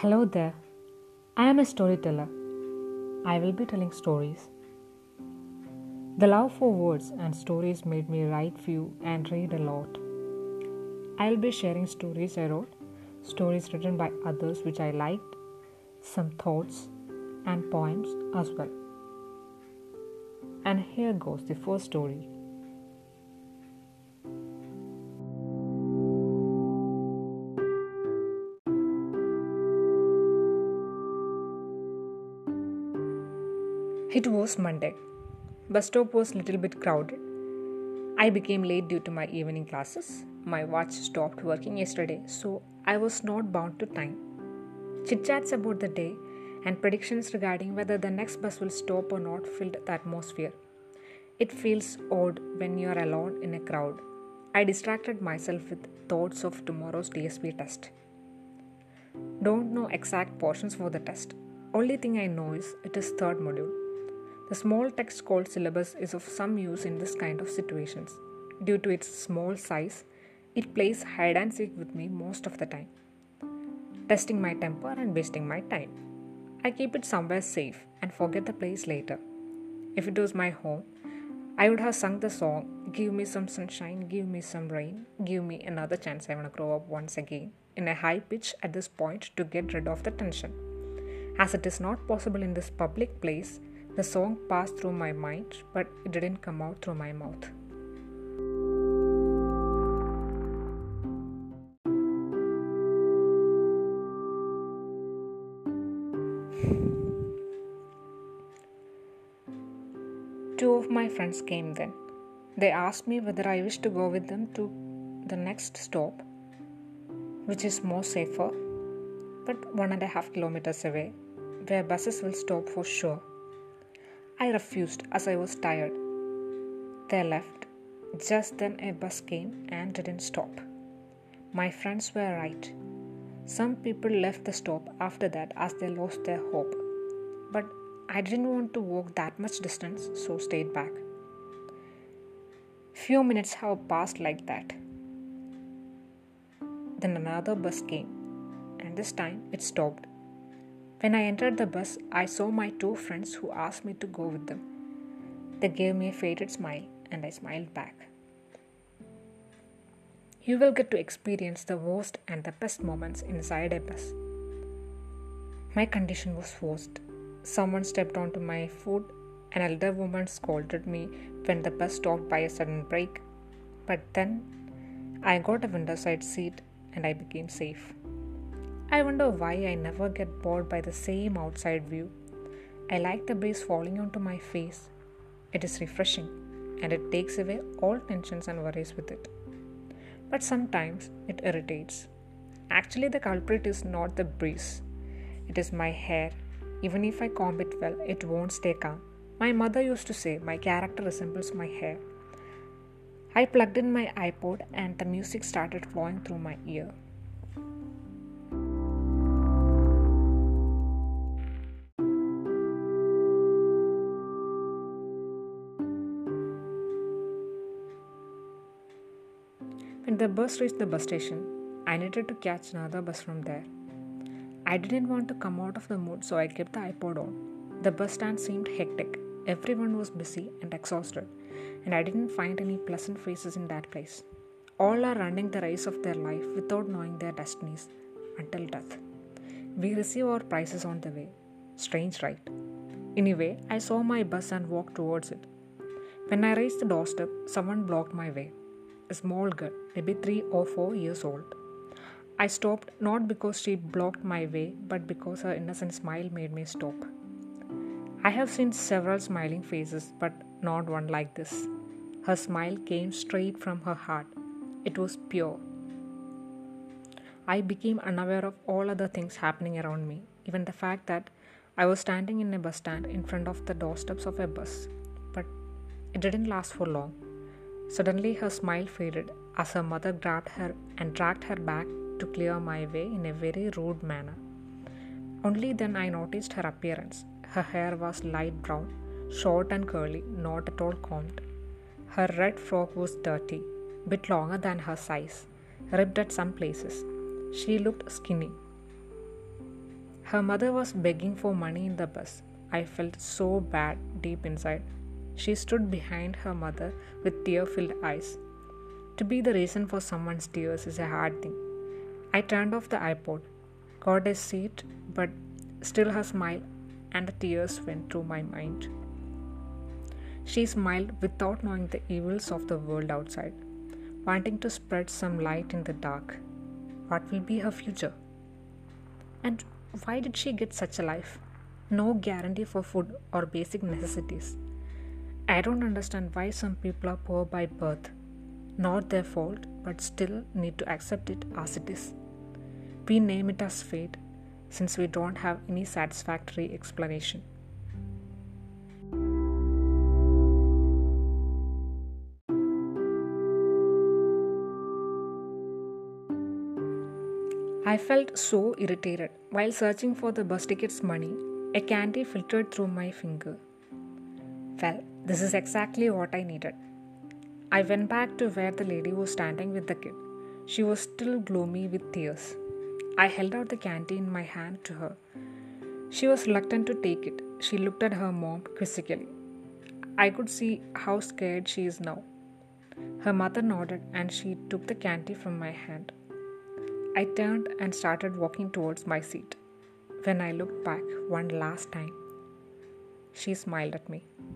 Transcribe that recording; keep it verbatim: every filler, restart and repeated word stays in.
Hello there. I am a storyteller. I will be telling stories. The love for words and stories made me write few and read a lot. I will be sharing stories I wrote, stories written by others which I liked, some thoughts and poems as well. And here goes the first story. It was Monday. Bus stop was little bit crowded. I became late due to my evening classes. My watch stopped working yesterday, so I was not bound to time. Chit chats about the day and predictions regarding whether the next bus will stop or not filled the atmosphere. It feels odd when you are alone in a crowd. I distracted myself with thoughts of tomorrow's D S P test. Don't know exact portions for the test. Only thing I know is it is third module. The small text called syllabus is of some use in this kind of situations. Due to its small size, it plays hide and seek with me most of the time, testing my temper and wasting my time. I keep it somewhere safe and forget the place later. If it was my home, I would have sung the song, "Give me some sunshine, give me some rain, give me another chance, I want to grow up once again," in a high pitch at this point to get rid of the tension. As it is not possible in this public place, the song passed through my mind, but it didn't come out through my mouth. Two of my friends came then. They asked me whether I wished to go with them to the next stop, which is more safer, but one and a half kilometers away, where buses will stop for sure. I refused as I was tired. They left. Just then a bus came and didn't stop. My friends were right. Some people left the stop after that as they lost their hope. But I didn't want to walk that much distance, so stayed back. Few minutes have passed like that. Then another bus came, and this time it stopped. When I entered the bus, I saw my two friends who asked me to go with them. They gave me a faded smile, and I smiled back. You will get to experience the worst and the best moments inside a bus. My condition was forced. Someone stepped onto my foot. An elder woman scolded me when the bus stopped by a sudden break. But then I got a window side seat and I became safe. I wonder why I never get bored by the same outside view. I like the breeze falling onto my face. It is refreshing and it takes away all tensions and worries with it. But sometimes it irritates. Actually, the culprit is not the breeze. It is my hair. Even if I comb it well, it won't stay calm. My mother used to say my character resembles my hair. I plugged in my iPod and the music started flowing through my ear. When the bus reached the bus station, I needed to catch another bus from there. I didn't want to come out of the mood, so I kept the iPod on. The bus stand seemed hectic. Everyone was busy and exhausted, and I didn't find any pleasant faces in that place. All are running the race of their life without knowing their destinies until death. We receive our prizes on the way. Strange, right? Anyway, I saw my bus and walked towards it. When I reached the doorstep, someone blocked my way. A small girl, maybe three or four years old. I stopped not because she blocked my way, but because her innocent smile made me stop. I have seen several smiling faces, but not one like this. Her smile came straight from her heart. It was pure. I became unaware of all other things happening around me, even the fact that I was standing in a bus stand in front of the doorsteps of a bus. But it didn't last for long. Suddenly her smile faded as her mother grabbed her and dragged her back to clear my way in a very rude manner. Only then I noticed her appearance. Her hair was light brown, short and curly, not at all combed. Her red frock was dirty, bit longer than her size, ripped at some places. She looked skinny. Her mother was begging for money in the bus. I felt so bad deep inside. She stood behind her mother with tear filled eyes. To be the reason for someone's tears is a hard thing. I turned off the iPod, got a seat, but still her smile and the tears went through my mind. She smiled without knowing the evils of the world outside, wanting to spread some light in the dark. What will be her future? And why did she get such a life? No guarantee for food or basic necessities. I don't understand why some people are poor by birth. Not their fault, but still need to accept it as it is. We name it as fate since we don't have any satisfactory explanation. I felt so irritated. While searching for the bus ticket's money, a candy filtered through my finger. Well, this is exactly what I needed. I went back to where the lady was standing with the kid. She was still gloomy with tears. I held out the candy in my hand to her. She was reluctant to take it. She looked at her mom quizzically. I could see how scared she is now. Her mother nodded and she took the candy from my hand. I turned and started walking towards my seat. When I looked back one last time, she smiled at me.